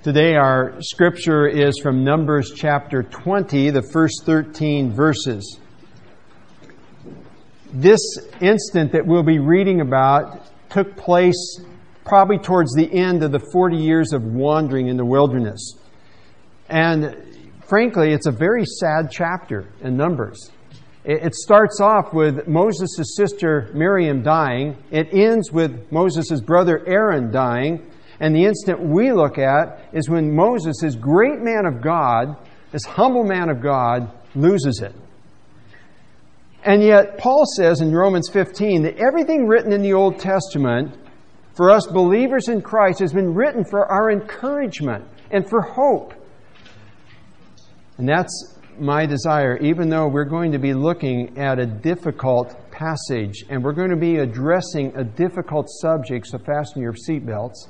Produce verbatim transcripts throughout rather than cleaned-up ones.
Today our scripture is from Numbers chapter twenty, the first thirteen verses. This instant that we'll be reading about took place probably towards the end of the forty years of wandering in the wilderness. And frankly, it's a very sad chapter in Numbers. It starts off with Moses' sister Miriam dying. It ends with Moses' brother Aaron dying. And the instant we look at is when Moses, this great man of God, this humble man of God, loses it. And yet Paul says in Romans fifteen that everything written in the Old Testament for us believers in Christ has been written for our encouragement and for hope. And that's my desire, even though we're going to be looking at a difficult passage and we're going to be addressing a difficult subject, so fasten your seatbelts.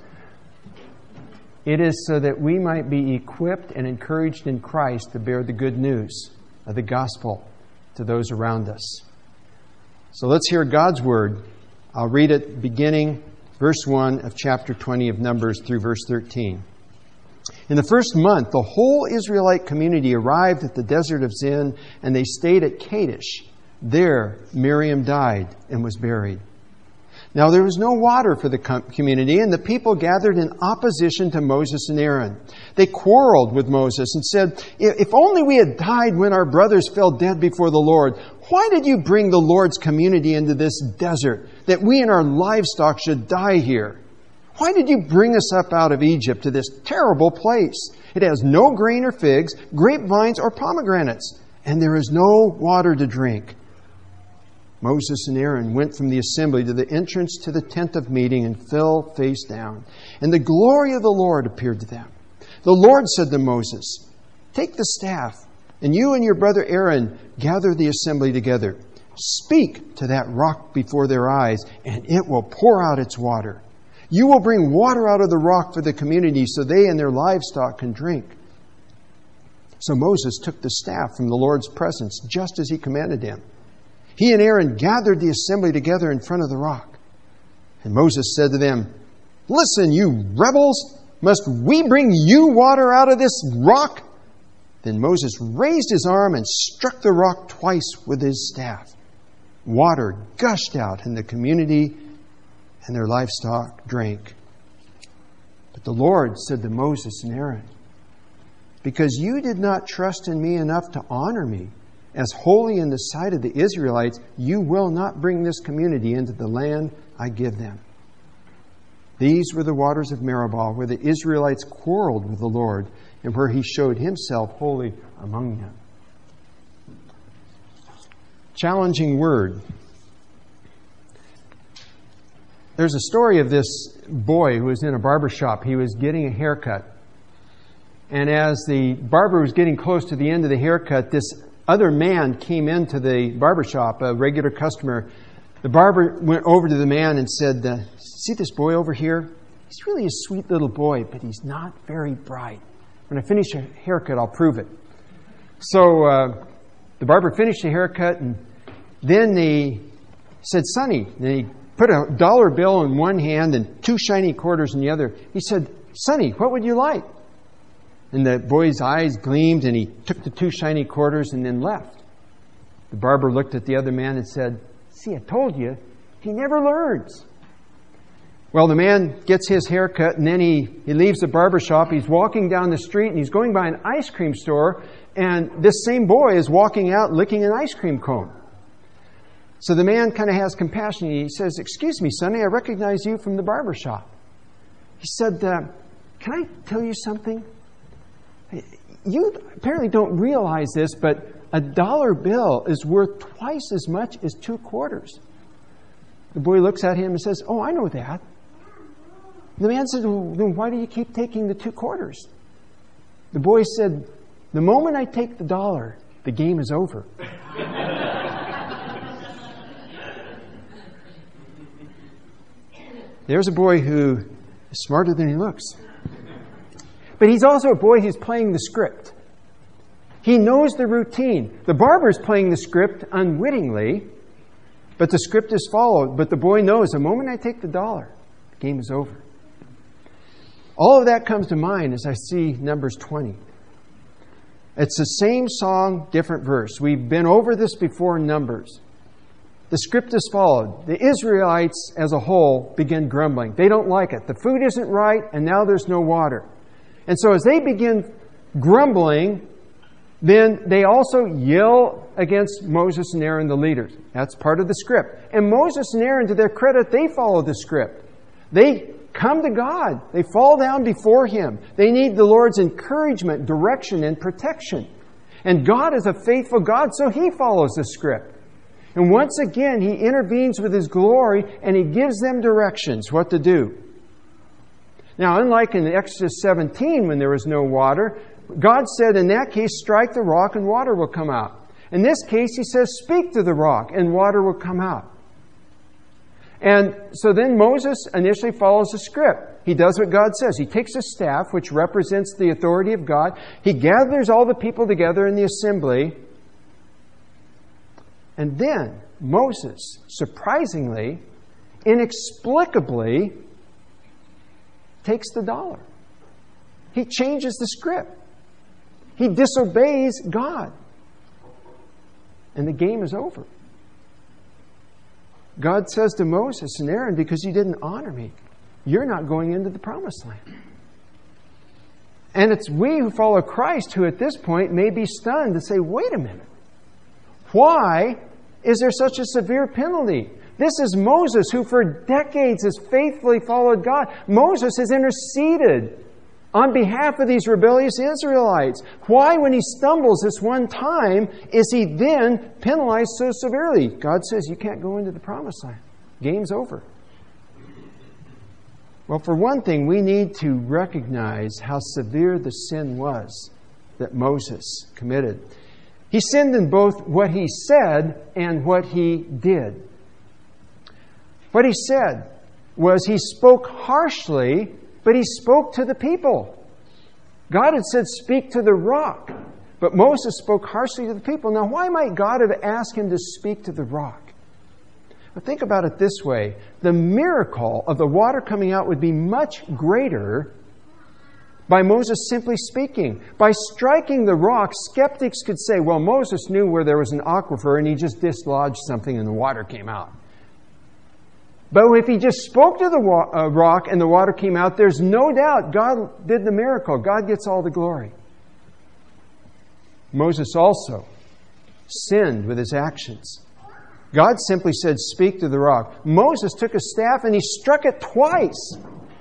It is so that we might be equipped and encouraged in Christ to bear the good news of the gospel to those around us. So let's hear God's word. I'll read it beginning verse one of chapter twenty of Numbers through verse thirteen. In the first month, the whole Israelite community arrived at the desert of Zin, and they stayed at Kadesh. There, Miriam died and was buried. Now there was no water for the community, and the people gathered in opposition to Moses and Aaron. They quarreled with Moses and said, "If only we had died when our brothers fell dead before the Lord. Why did you bring the Lord's community into this desert, that we and our livestock should die here? Why did you bring us up out of Egypt to this terrible place? It has no grain or figs, grapevines or pomegranates, and there is no water to drink." Moses and Aaron went from the assembly to the entrance to the tent of meeting and fell face down. And the glory of the Lord appeared to them. The Lord said to Moses, "Take the staff, and you and your brother Aaron gather the assembly together. Speak to that rock before their eyes, and it will pour out its water. You will bring water out of the rock for the community so they and their livestock can drink." So Moses took the staff from the Lord's presence, just as he commanded him. He and Aaron gathered the assembly together in front of the rock. And Moses said to them, "Listen, you rebels, must we bring you water out of this rock?" Then Moses raised his arm and struck the rock twice with his staff. Water gushed out, and the community and their livestock drank. But the Lord said to Moses and Aaron, "Because you did not trust in me enough to honor me as holy in the sight of the Israelites, you will not bring this community into the land I give them." These were the waters of Meribah, where the Israelites quarreled with the Lord, and where he showed himself holy among them. Challenging word. There's a story of this boy who was in a barber shop. He was getting a haircut. And as the barber was getting close to the end of the haircut, this other man came into the barber shop, a regular customer. The barber went over to the man and said, uh, "See this boy over here? He's really a sweet little boy, but he's not very bright. When I finish a haircut, I'll prove it." So uh, the barber finished the haircut, and then he said, "Sonny," and he put a dollar bill in one hand and two shiny quarters in the other. He said, "Sonny, what would you like?" And the boy's eyes gleamed, and he took the two shiny quarters and then left. The barber looked at the other man and said, "See, I told you, he never learns." Well, the man gets his haircut, and then he, he leaves the barber shop. He's walking down the street, and he's going by an ice cream store, and this same boy is walking out licking an ice cream cone. So the man kind of has compassion. He says, "Excuse me, Sonny, I recognize you from the barber shop." He said, uh, "Can I tell you something? You apparently don't realize this, but a dollar bill is worth twice as much as two quarters." The boy looks at him and says, "Oh, I know that." The man said, "Well, then why do you keep taking the two quarters?" The boy said, "The moment I take the dollar, the game is over." There's a boy who is smarter than he looks. But he's also a boy who's playing the script. He knows the routine. The barber's playing the script unwittingly, but the script is followed. But the boy knows the moment I take the dollar, the game is over. All of that comes to mind as I see Numbers twenty. It's the same song, different verse. We've been over this before in Numbers. The script is followed. The Israelites as a whole begin grumbling. They don't like it. The food isn't right, and now there's no water. And so as they begin grumbling, then they also yell against Moses and Aaron, the leaders. That's part of the script. And Moses and Aaron, to their credit, they follow the script. They come to God. They fall down before Him. They need the Lord's encouragement, direction, and protection. And God is a faithful God, so He follows the script. And once again, He intervenes with His glory, and He gives them directions what to do. Now, unlike in Exodus seventeen, when there was no water, God said, in that case, strike the rock and water will come out. In this case, He says, speak to the rock and water will come out. And so then Moses initially follows the script. He does what God says. He takes a staff, which represents the authority of God. He gathers all the people together in the assembly. And then Moses, surprisingly, inexplicably, takes the dollar. He changes the script. He disobeys God. And the game is over. God says to Moses and Aaron, because you didn't honor me, you're not going into the promised land. And it's we who follow Christ who at this point may be stunned to say, wait a minute. Why is there such a severe penalty? This is Moses who for decades has faithfully followed God. Moses has interceded on behalf of these rebellious Israelites. Why, when he stumbles this one time, is he then penalized so severely? God says, you can't go into the promised land. Game's over. Well, for one thing, we need to recognize how severe the sin was that Moses committed. He sinned in both what he said and what he did. What he said was he spoke harshly, but he spoke to the people. God had said, speak to the rock. But Moses spoke harshly to the people. Now, why might God have asked him to speak to the rock? Well, think about it this way. The miracle of the water coming out would be much greater by Moses simply speaking. By striking the rock, skeptics could say, well, Moses knew where there was an aquifer and he just dislodged something and the water came out. But if he just spoke to the wa- uh, rock and the water came out, there's no doubt God did the miracle. God gets all the glory. Moses also sinned with his actions. God simply said, speak to the rock. Moses took a staff and he struck it twice.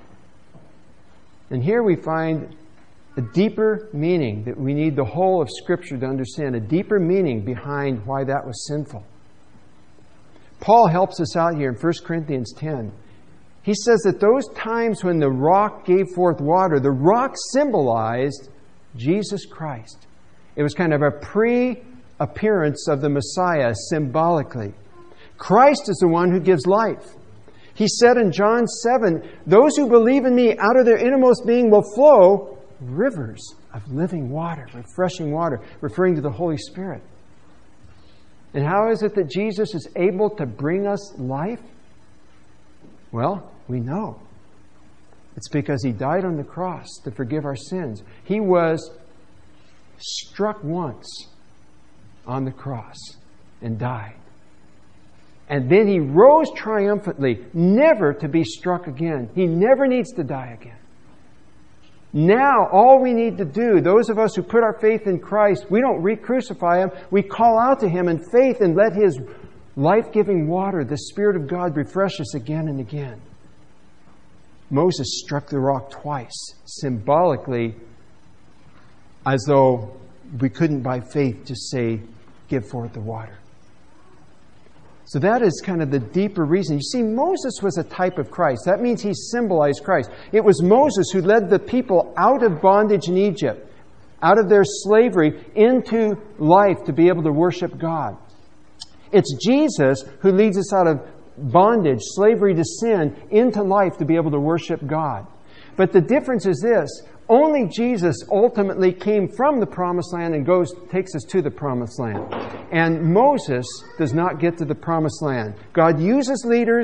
And here we find a deeper meaning that we need the whole of Scripture to understand, a deeper meaning behind why that was sinful. Paul helps us out here in First Corinthians ten. He says that those times when the rock gave forth water, the rock symbolized Jesus Christ. It was kind of a pre-appearance of the Messiah symbolically. Christ is the one who gives life. He said in John seven, those who believe in me, out of their innermost being will flow rivers of living water, refreshing water, referring to the Holy Spirit. And how is it that Jesus is able to bring us life? Well, we know. It's because He died on the cross to forgive our sins. He was struck once on the cross and died. And then He rose triumphantly, never to be struck again. He never needs to die again. Now, all we need to do, those of us who put our faith in Christ, we don't re-crucify Him. We call out to Him in faith and let His life-giving water, the Spirit of God, refresh us again and again. Moses struck the rock twice, symbolically, as though we couldn't by faith just say, give forth the water. So that is kind of the deeper reason. You see, Moses was a type of Christ. That means he symbolized Christ. It was Moses who led the people out of bondage in Egypt, out of their slavery, into life to be able to worship God. It's Jesus who leads us out of bondage, slavery to sin, into life to be able to worship God. But the difference is this. Only Jesus ultimately came from the promised land and goes takes us to the promised land. And Moses does not get to the promised land. God uses leaders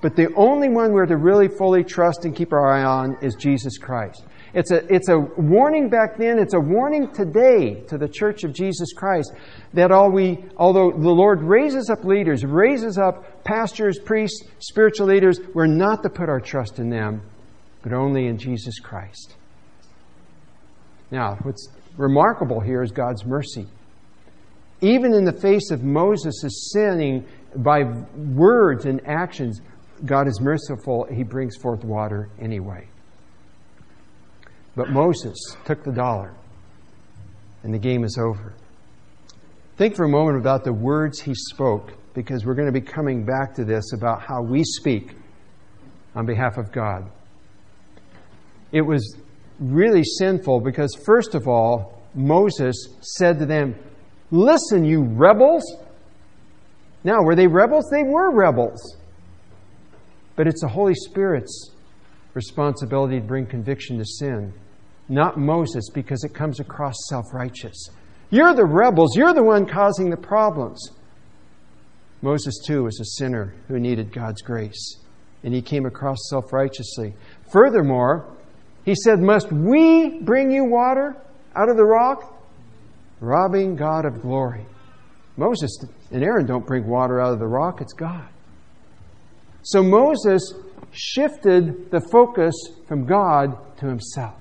But the only one we're to really fully trust and keep our eye on is Jesus Christ. It's a, it's a warning back then, it's a warning today to the Church of Jesus Christ that all we, although the Lord raises up leaders, raises up pastors, priests, spiritual leaders, we're not to put our trust in them, but only in Jesus Christ. Now, what's remarkable here is God's mercy. Even in the face of Moses' sinning by words and actions, God is merciful. He brings forth water anyway. But Moses took the dollar, and the game is over. Think for a moment about the words he spoke, because we're going to be coming back to this about how we speak on behalf of God. It was really sinful because, first of all, Moses said to them, "Listen, you rebels." Now, were they rebels? They were rebels. But it's the Holy Spirit's responsibility to bring conviction to sin, not Moses, because it comes across self-righteous. You're the rebels. You're the one causing the problems. Moses, too, was a sinner who needed God's grace, and he came across self-righteously. Furthermore, he said, "Must we bring you water out of the rock?" Robbing God of glory. Moses and Aaron don't bring water out of the rock. It's God. So Moses shifted the focus from God to himself.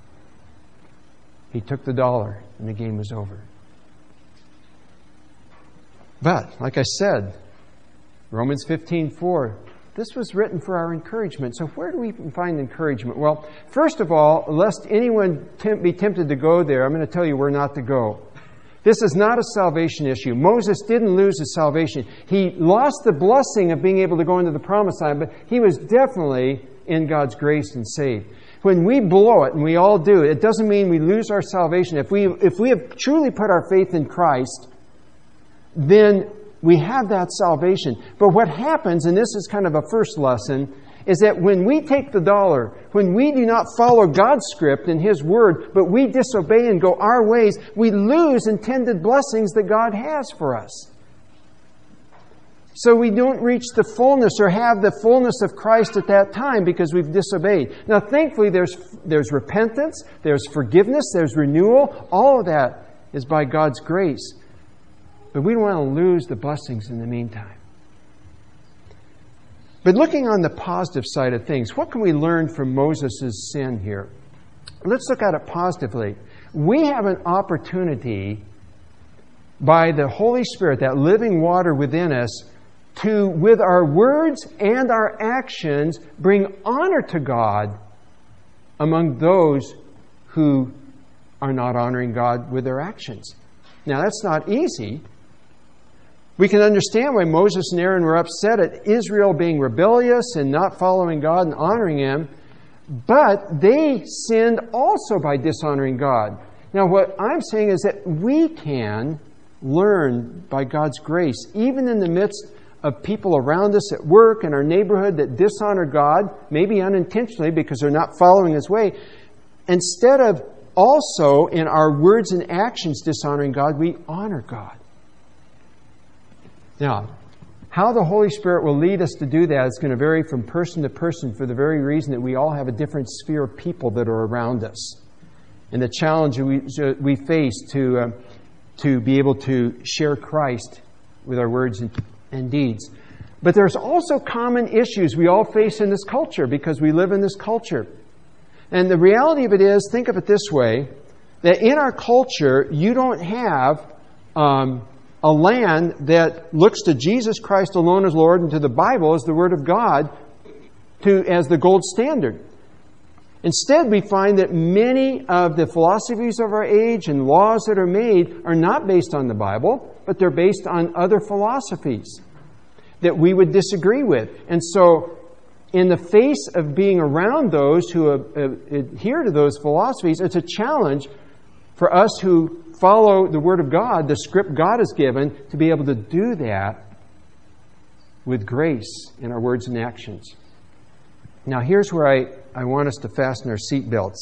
He took the dollar, and the game was over. But, like I said, Romans fifteen four, this was written for our encouragement. So where do we find encouragement? Well, first of all, lest anyone tempt, be tempted to go there, I'm going to tell you where not to go. This is not a salvation issue. Moses didn't lose his salvation. He lost the blessing of being able to go into the promised land, but he was definitely in God's grace and saved. When we blow it, and we all do, it doesn't mean we lose our salvation. If we, if we have truly put our faith in Christ, then we have that salvation. But what happens, and this is kind of a first lesson, is that when we take the dollar, when we do not follow God's script and His Word, but we disobey and go our ways, we lose intended blessings that God has for us. So we don't reach the fullness or have the fullness of Christ at that time because we've disobeyed. Now, thankfully, there's, there's repentance, there's forgiveness, there's renewal. All of that is by God's grace. But we don't want to lose the blessings in the meantime. But looking on the positive side of things, what can we learn from Moses' sin here? Let's look at it positively. We have an opportunity by the Holy Spirit, that living water within us, to, with our words and our actions, bring honor to God among those who are not honoring God with their actions. Now, that's not easy. We can understand why Moses and Aaron were upset at Israel being rebellious and not following God and honoring Him, but they sinned also by dishonoring God. Now, what I'm saying is that we can learn by God's grace, even in the midst of people around us at work, in our neighborhood that dishonor God, maybe unintentionally because they're not following His way. Instead of also in our words and actions dishonoring God, we honor God. Now, how the Holy Spirit will lead us to do that is going to vary from person to person for the very reason that we all have a different sphere of people that are around us. And the challenge we, we face to, uh, to be able to share Christ with our words and, and deeds. But there's also common issues we all face in this culture because we live in this culture. And the reality of it is, think of it this way, that in our culture, you don't have Um, a land that looks to Jesus Christ alone as Lord and to the Bible as the Word of God to as the gold standard. Instead, we find that many of the philosophies of our age and laws that are made are not based on the Bible, but they're based on other philosophies that we would disagree with. And so, in the face of being around those who adhere to those philosophies, it's a challenge for us who follow the Word of God, the script God has given, to be able to do that with grace in our words and actions. Now, here's where I, I want us to fasten our seatbelts.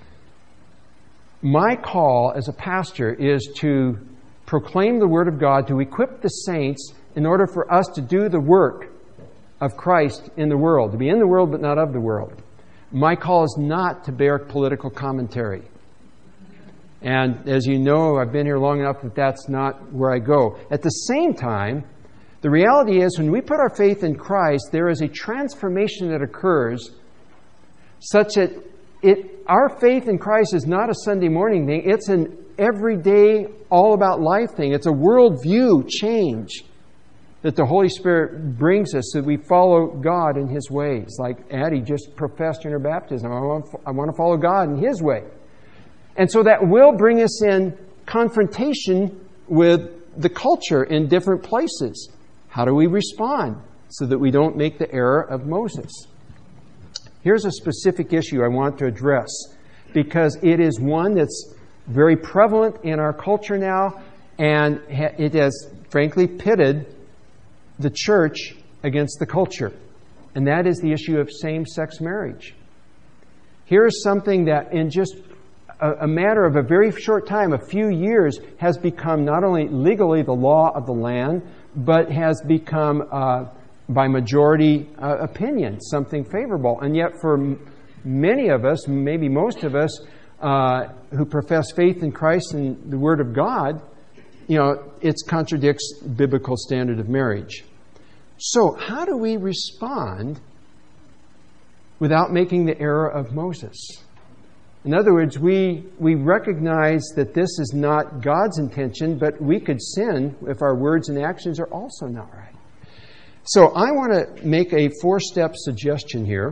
My call as a pastor is to proclaim the Word of God, to equip the saints in order for us to do the work of Christ in the world, to be in the world but not of the world. My call is not to bear political commentary. And as you know, I've been here long enough that that's not where I go. At the same time, the reality is when we put our faith in Christ, there is a transformation that occurs such that it, our faith in Christ is not a Sunday morning thing. It's an everyday, all about life thing. It's a worldview change that the Holy Spirit brings us so that we follow God in His ways. Like Addie just professed in her baptism, I want, I want to follow God in His way. And so that will bring us in confrontation with the culture in different places. How do we respond so that we don't make the error of Moses? Here's a specific issue I want to address because it is one that's very prevalent in our culture now, and it has, frankly, pitted the church against the culture. And that is the issue of same-sex marriage. Here is something that in just a, a matter of a very short time, a few years, has become not only legally the law of the land, but has become, uh, by majority uh, opinion, something favorable. And yet for m- many of us, maybe most of us, uh, who profess faith in Christ and the Word of God, you know, it contradicts biblical standard of marriage. So how do we respond without making the error of Moses? In other words, we, we recognize that this is not God's intention, but we could sin if our words and actions are also not right. So I want to make a four-step suggestion here.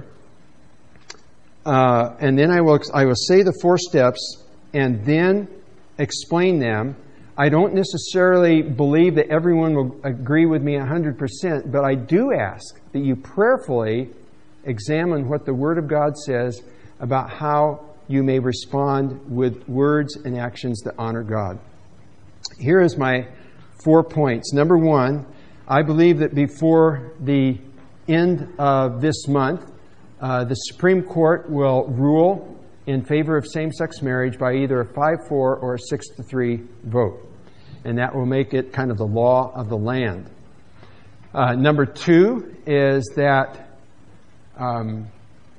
Uh, and then I will, I will say the four steps and then explain them. I don't necessarily believe that everyone will agree with me one hundred percent, but I do ask that you prayerfully examine what the Word of God says about how you may respond with words and actions that honor God. Here is my four points. Number one, I believe that before the end of this month, uh, the Supreme Court will rule in favor of same-sex marriage by either a five four or a six to three vote. And that will make it kind of the law of the land. Uh, number two is that um,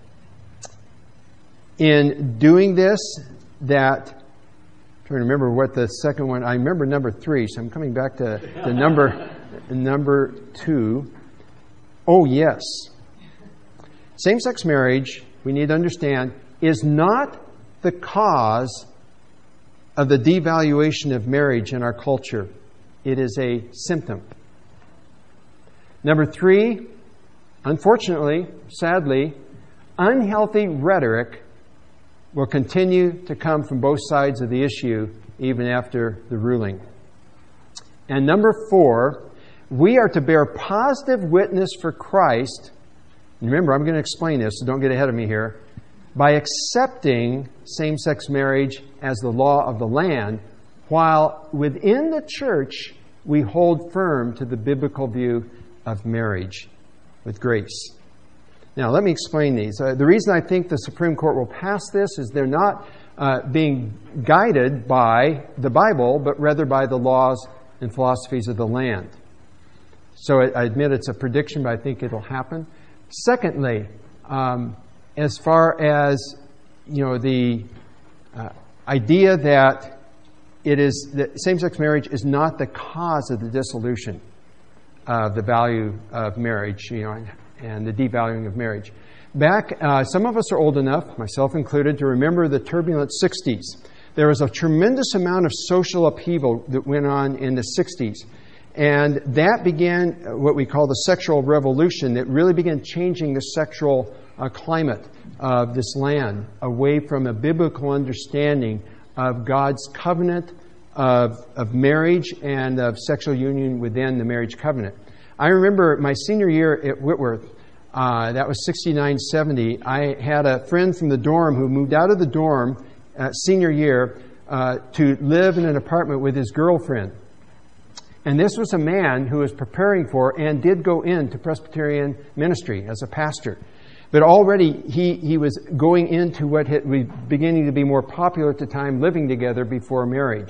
in doing this, that, I'm trying to remember what the second one, I remember number three, so I'm coming back to the number, number two. Oh, yes. Same-sex marriage, we need to understand, is not the cause of the devaluation of marriage in our culture. It is a symptom. Number three, unfortunately, sadly, unhealthy rhetoric will continue to come from both sides of the issue even after the ruling. And number four, we are to bear positive witness for Christ. Remember, I'm going to explain this, so don't get ahead of me here. By accepting same-sex marriage as the law of the land, while within the church we hold firm to the biblical view of marriage with grace. Now, let me explain these. Uh, the reason I think the Supreme Court will pass this is they're not uh, being guided by the Bible, but rather by the laws and philosophies of the land. So I, I admit it's a prediction, but I think it'll happen. Secondly, um, as far as, you know, the uh, idea that it is that same-sex marriage is not the cause of the dissolution of the value of marriage, you know, and, and the devaluing of marriage. Back, uh, some of us are old enough, myself included, to remember the turbulent sixties. There was a tremendous amount of social upheaval that went on in the sixties. And that began what we call the sexual revolution that really began changing the sexual uh, climate of this land away from a biblical understanding of God's covenant of, of marriage and of sexual union within the marriage covenant. I remember my senior year at Whitworth, uh, that was sixty-nine seventy, I had a friend from the dorm who moved out of the dorm uh, senior year uh, to live in an apartment with his girlfriend. And this was a man who was preparing for and did go into Presbyterian ministry as a pastor. But already he, he was going into what had, was beginning to be more popular at the time, living together before marriage.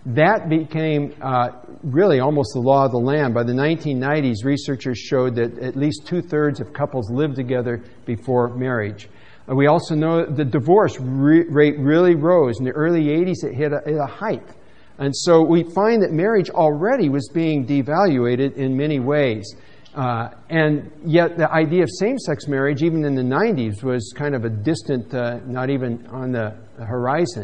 That became uh, really almost the law of the land. By the nineteen nineties, researchers showed that at least two-thirds of couples lived together before marriage. Uh, we also know the divorce re- rate really rose. In the early eighties, it hit a, hit a height. And so we find that marriage already was being devaluated in many ways. Uh, and yet the idea of same-sex marriage, even in the nineties, was kind of a distant, uh, not even on the horizon.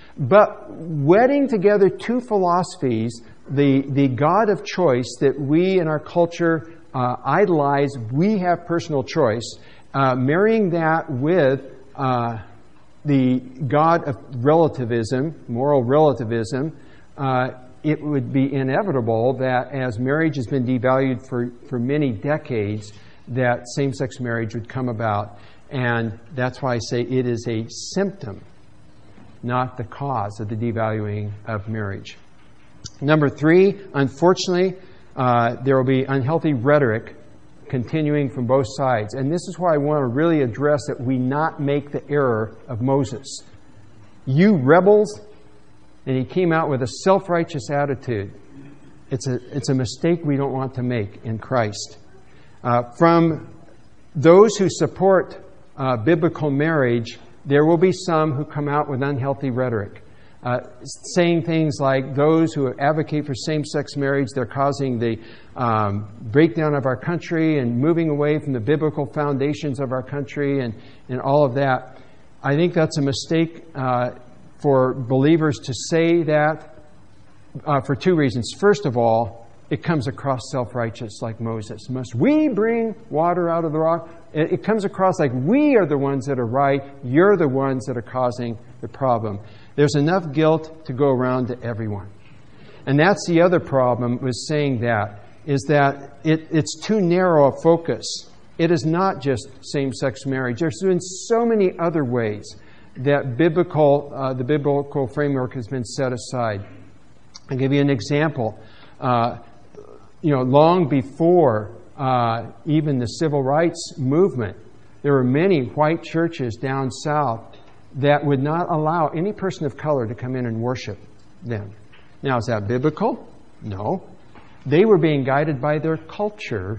But wedding together two philosophies, the, the God of choice that we in our culture uh, idolize, we have personal choice, uh, marrying that with uh, the God of relativism, moral relativism, uh, it would be inevitable that as marriage has been devalued for, for many decades, that same-sex marriage would come about. And that's why I say it is a symptom, not the cause of the devaluing of marriage. Number three, unfortunately, uh, there will be unhealthy rhetoric continuing from both sides. And this is why I want to really address that we not make the error of Moses. You rebels, and he came out with a self-righteous attitude. It's a, it's a mistake we don't want to make in Christ. Uh, from those who support uh, biblical marriage, there will be some who come out with unhealthy rhetoric, uh, saying things like those who advocate for same-sex marriage, they're causing the um, breakdown of our country and moving away from the biblical foundations of our country and, and all of that. I think that's a mistake uh, for believers to say that uh, for two reasons. First of all, it comes across self-righteous like Moses. Must we bring water out of the rock? It comes across like we are the ones that are right. You're the ones that are causing the problem. There's enough guilt to go around to everyone. And that's the other problem with saying that, is that it, it's too narrow a focus. It is not just same-sex marriage. There's been so many other ways that biblical, uh, the biblical framework has been set aside. I'll give you an example. Uh, you know, long before uh, even the civil rights movement, there were many white churches down south that would not allow any person of color to come in and worship them. Now, is that biblical? No. They were being guided by their culture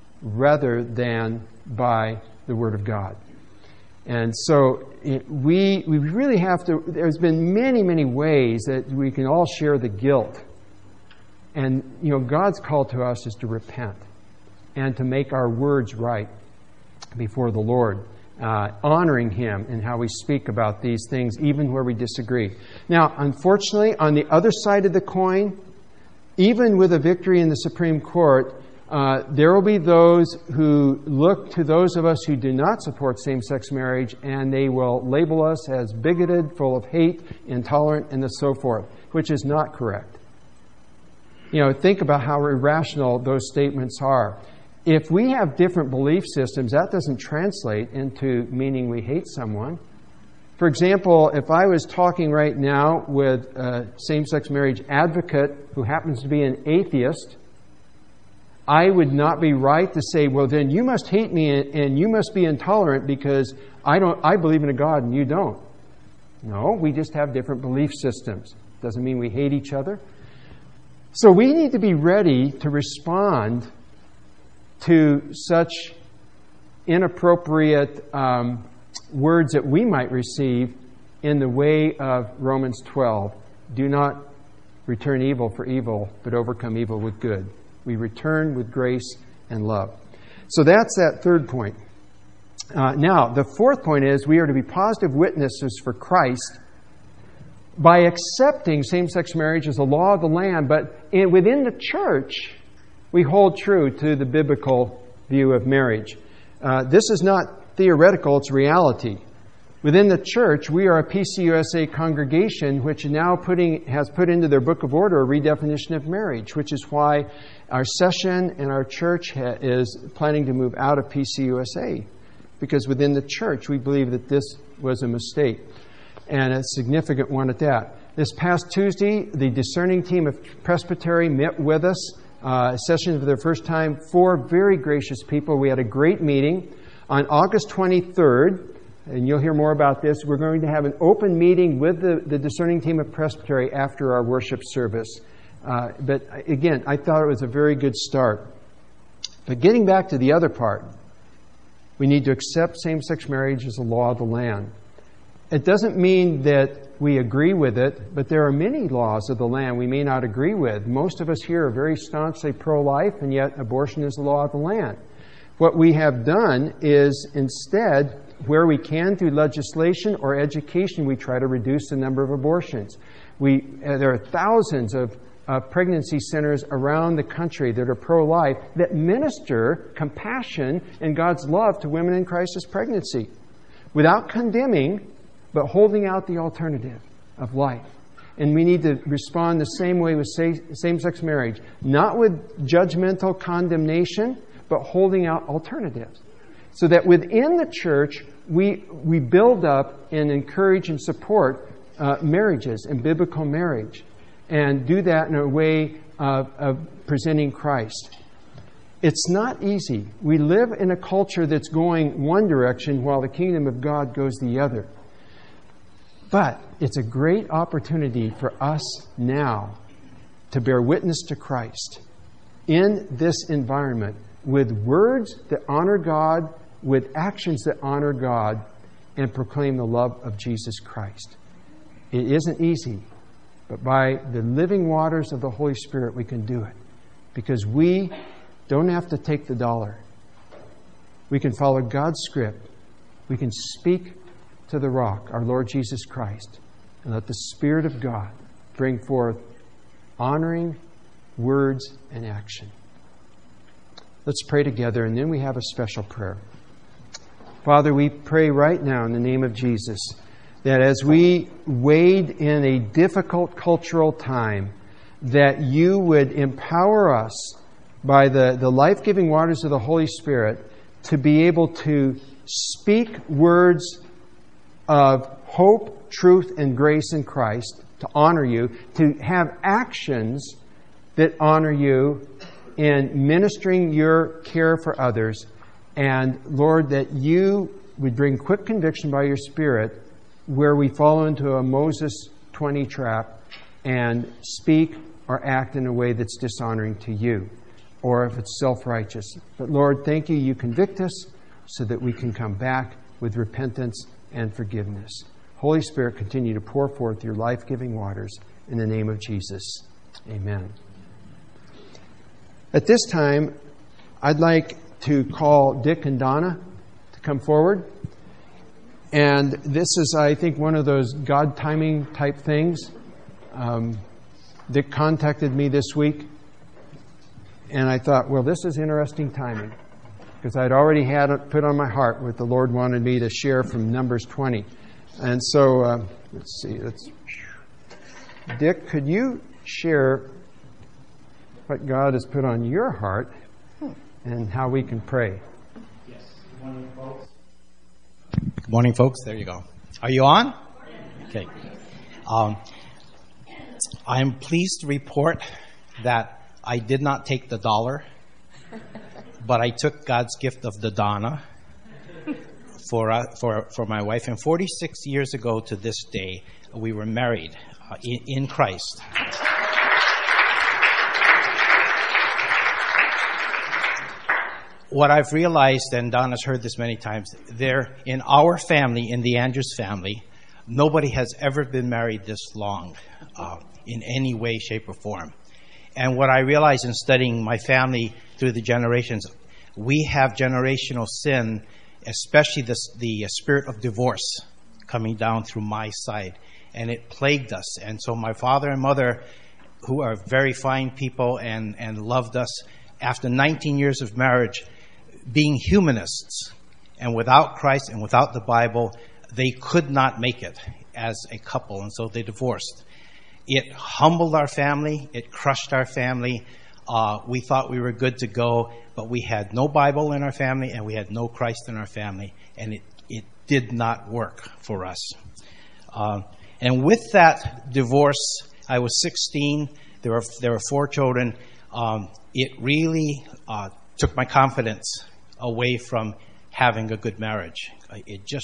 rather than by the Word of God. And so it, we we really have to, there's been many, many ways that we can all share the guilt. And, you know, God's call to us is to repent and to make our words right before the Lord, uh, honoring Him in how we speak about these things, even where we disagree. Now, unfortunately, on the other side of the coin, even with a victory in the Supreme Court, Uh, there will be those who look to those of us who do not support same-sex marriage, and they will label us as bigoted, full of hate, intolerant, and so forth, which is not correct. You know, think about how irrational those statements are. If we have different belief systems, that doesn't translate into meaning we hate someone. For example, if I was talking right now with a same-sex marriage advocate who happens to be an atheist, I would not be right to say, well, then you must hate me and you must be intolerant because I don't. I believe in a God and you don't. No, we just have different belief systems. Doesn't mean we hate each other. So we need to be ready to respond to such inappropriate um, words that we might receive in the way of Romans twelve. Do not return evil for evil, but overcome evil with good. We return with grace and love. So that's that third point. Uh, now, the fourth point is we are to be positive witnesses for Christ by accepting same-sex marriage as a law of the land, but in, within the church, we hold true to the biblical view of marriage. Uh, this is not theoretical, it's reality. Within the church, we are a P C U S A congregation which now putting has put into their book of order a redefinition of marriage, which is why our session and our church ha- is planning to move out of P C U S A, because within the church we believe that this was a mistake, and a significant one at that. This past Tuesday, the discerning team of Presbytery met with us, uh, a session for their first time, four very gracious people. We had a great meeting. On August twenty-third, and you'll hear more about this, we're going to have an open meeting with the, the discerning team of Presbytery after our worship service. Uh, but again, I thought it was a very good start. But getting back to the other part, we need to accept same-sex marriage as a law of the land. It doesn't mean that we agree with it, but there are many laws of the land we may not agree with. Most of us here are very staunchly pro-life, and yet abortion is the law of the land. What we have done is instead, where we can through legislation or education, we try to reduce the number of abortions. We, uh, there are thousands of uh, pregnancy centers around the country that are pro-life that minister compassion and God's love to women in crisis pregnancy without condemning, but holding out the alternative of life. And we need to respond the same way with same-sex marriage, not with judgmental condemnation, but holding out alternatives. So that within the church, we we build up and encourage and support uh, marriages and biblical marriage, and do that in a way of, of presenting Christ. It's not easy. We live in a culture that's going one direction while the kingdom of God goes the other. But it's a great opportunity for us now to bear witness to Christ in this environment with words that honor God, with actions that honor God, and proclaim the love of Jesus Christ. It isn't easy, but by the living waters of the Holy Spirit, we can do it. Because we don't have to take the dollar. We can follow God's script. We can speak to the rock, our Lord Jesus Christ, and let the Spirit of God bring forth honoring words and action. Let's pray together, and then we have a special prayer. Father, we pray right now in the name of Jesus that as we wade in a difficult cultural time, that you would empower us by the, the life-giving waters of the Holy Spirit to be able to speak words of hope, truth, and grace in Christ, to honor you, to have actions that honor you in ministering your care for others. And Lord, that you would bring quick conviction by your Spirit where we fall into a Moses twenty trap and speak or act in a way that's dishonoring to you, or if it's self-righteous. But Lord, thank you, you convict us so that we can come back with repentance and forgiveness. Holy Spirit, continue to pour forth your life-giving waters in the name of Jesus. Amen. At this time, I'd like to call Dick and Donna to come forward. And this is, I think, one of those God timing type things. Um, Dick contacted me this week, and I thought, well, this is interesting timing, because I'd already had it put on my heart what the Lord wanted me to share from Numbers twenty. And so, uh, let's see. Let's, Dick, could you share what God has put on your heart and how we can pray? Yes. Good morning, folks. Good morning, folks. There you go. Are you on? Okay. Um, I'm pleased to report that I did not take the dollar, but I took God's gift of the Donna for uh, for for my wife. And forty-six years ago to this day, we were married uh, in, in Christ. What I've realized, and Donna's heard this many times, there in our family, in the Andrews family, nobody has ever been married this long uh, in any way, shape, or form. And what I realized in studying my family through the generations, we have generational sin, especially the, the spirit of divorce coming down through my side. And it plagued us. And so my father and mother, who are very fine people and, and loved us, after nineteen years of marriage, being humanists and without Christ and without the Bible, they could not make it as a couple, and so they divorced. It humbled our family. It crushed our family. Uh, we thought we were good to go, but we had no Bible in our family and we had no Christ in our family, and it, it did not work for us. Uh, and with that divorce, I was sixteen. There were, there were four children. Um, it really uh, took my confidence away from having a good marriage. It just,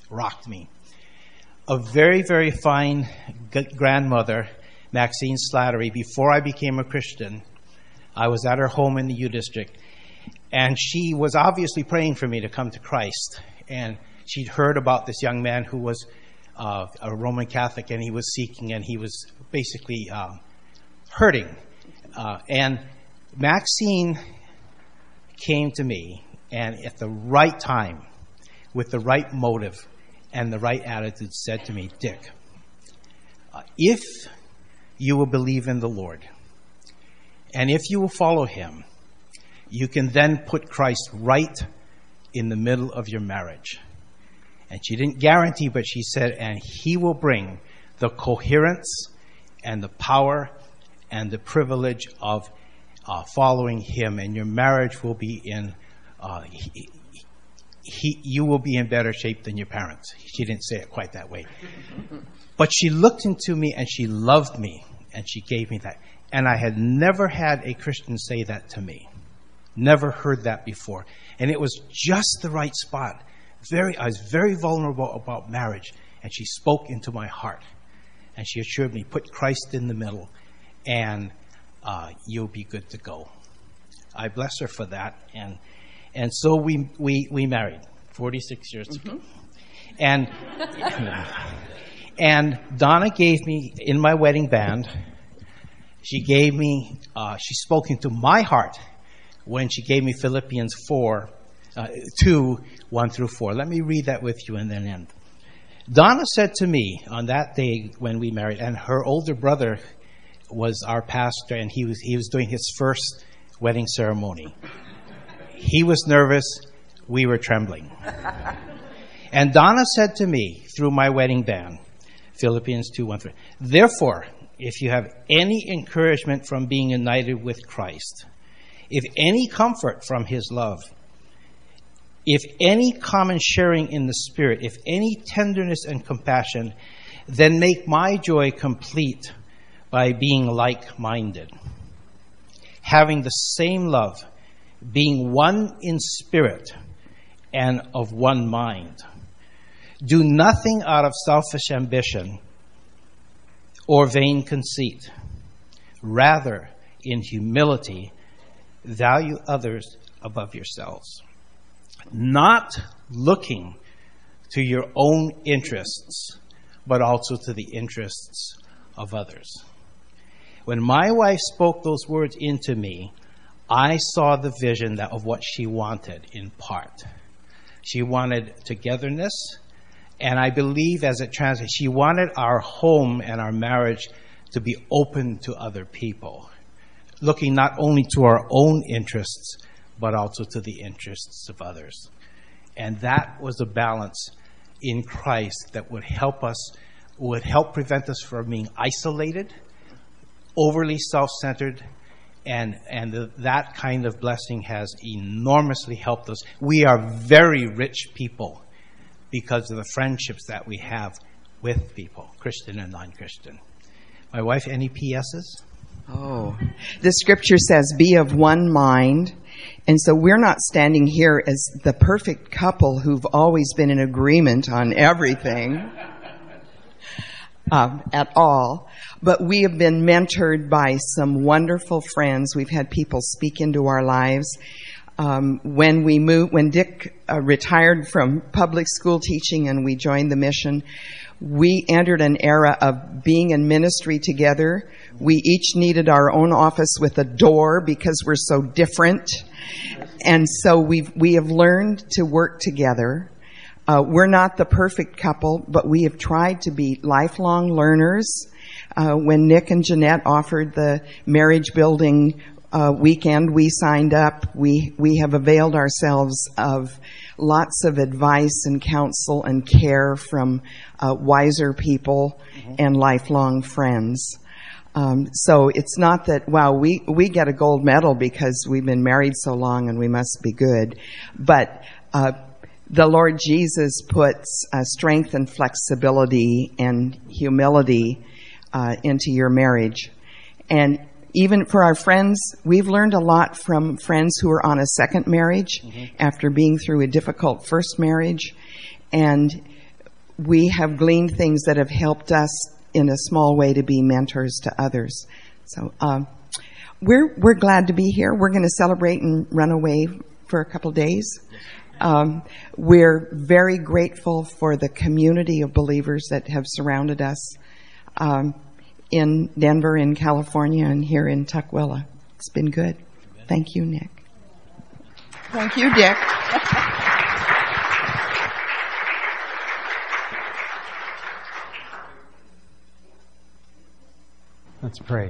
rocked me. A very, very fine g- grandmother, Maxine Slattery, before I became a Christian, I was at her home in the U District, and she was obviously praying for me to come to Christ. And she'd heard about this young man who was uh, a Roman Catholic, and he was seeking, and he was basically uh, hurting. Uh, and Maxine came to me, and at the right time, with the right motive and the right attitude, said to me, Dick, uh, if you will believe in the Lord, and if you will follow him, you can then put Christ right in the middle of your marriage. And she didn't guarantee, but she said, and he will bring the coherence and the power and the privilege of uh, following him, and your marriage will be in, uh, he, he, you will be in better shape than your parents. She didn't say it quite that way. But she looked into me and she loved me, and she gave me that. And I had never had a Christian say that to me. Never heard that before. And it was just the right spot. Very, I was very vulnerable about marriage, and she spoke into my heart. And she assured me, put Christ in the middle, and uh, you'll be good to go. I bless her for that. And and so we we, we married forty-six years mm-hmm. ago. And, and Donna gave me, in my wedding band, she gave me, uh, she spoke into my heart when she gave me Philippians four, uh, two, one through four. Let me read that with you and then end. Donna said to me on that day when we married, and her older brother was our pastor, and he was he was doing his first wedding ceremony. He was nervous. We were trembling. And Donna said to me through my wedding band, Philippians two, one through. Therefore, if you have any encouragement from being united with Christ, if any comfort from his love, if any common sharing in the Spirit, if any tenderness and compassion, then make my joy complete by being like-minded, having the same love, being one in spirit and of one mind. Do nothing out of selfish ambition or vain conceit. Rather, in humility, value others above yourselves, not looking to your own interests, but also to the interests of others. When my wife spoke those words into me, I saw the vision that of what she wanted in part. She wanted togetherness, and I believe as it translates, she wanted our home and our marriage to be open to other people, looking not only to our own interests, but also to the interests of others. And that was a balance in Christ that would help us, would help prevent us from being isolated, overly self-centered, and and the, that kind of blessing has enormously helped us. We are very rich people because of the friendships that we have with people, Christian and non-Christian. My wife, any P S's? Oh, the scripture says, be of one mind. And so we're not standing here as the perfect couple who've always been in agreement on everything um, at all. But we have been mentored by some wonderful friends. We've had people speak into our lives. Um, when we moved, when Dick uh, retired from public school teaching and we joined the mission, we entered an era of being in ministry together. We each needed our own office with a door because we're so different. And so we've, we have learned to work together. Uh, we're not the perfect couple, but we have tried to be lifelong learners. Uh, when Nick and Jeanette offered the marriage building uh, weekend, we signed up. We, we have availed ourselves of lots of advice and counsel and care from uh, wiser people mm-hmm. and lifelong friends. Um, so it's not that, wow, we, we get a gold medal because we've been married so long and we must be good. But uh, the Lord Jesus puts uh, strength and flexibility and humility uh, into your marriage. And even for our friends, we've learned a lot from friends who are on a second marriage mm-hmm. after being through a difficult first marriage. And we have gleaned things that have helped us in a small way to be mentors to others. So um, we're we're glad to be here. We're going to celebrate and run away for a couple days. Um, we're very grateful for the community of believers that have surrounded us um, in Denver, in California, and here in Tukwila. It's been good. Thank you, Nick. Thank you, Dick. Let's pray.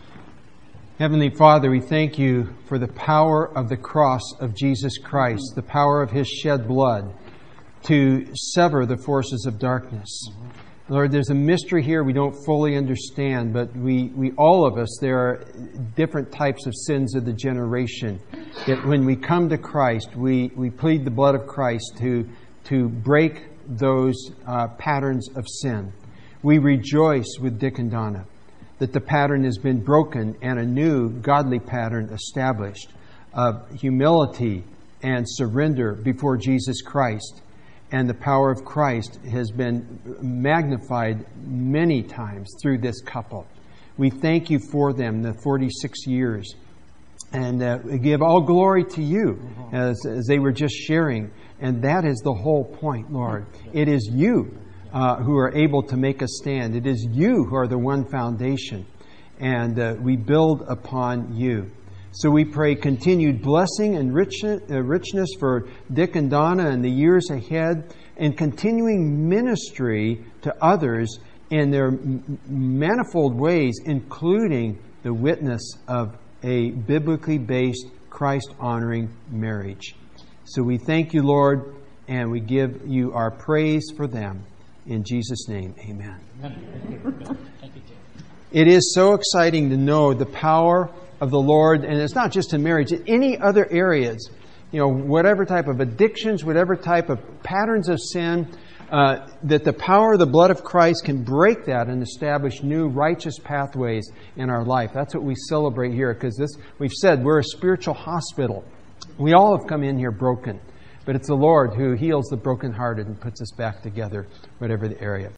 Heavenly Father, we thank you for the power of the cross of Jesus Christ, the power of His shed blood to sever the forces of darkness. Lord, there's a mystery here we don't fully understand, but we, we all of us, there are different types of sins of the generation. That when we come to Christ, we, we plead the blood of Christ to, to break those uh, patterns of sin. We rejoice with Dick and Donna that the pattern has been broken and a new godly pattern established of humility and surrender before Jesus Christ. And the power of Christ has been magnified many times through this couple. We thank you for them, the forty-six years. And uh, we give all glory to you, as, as they were just sharing. And that is the whole point, Lord. It is you uh, who are able to make a stand. It is you who are the one foundation. And uh, we build upon you. So we pray continued blessing and rich, uh, richness for Dick and Donna in the years ahead, and continuing ministry to others in their m- manifold ways, including the witness of a biblically based, Christ-honoring marriage. So we thank you, Lord, and we give you our praise for them. In Jesus' name, amen. Amen. It is so exciting to know the power of the Lord, and it's not just in marriage, in any other areas, you know, whatever type of addictions, whatever type of patterns of sin, uh, that the power of the blood of Christ can break that and establish new righteous pathways in our life. That's what we celebrate here, because this, we've said, we're a spiritual hospital. We all have come in here broken, but it's the Lord who heals the brokenhearted and puts us back together, whatever the area.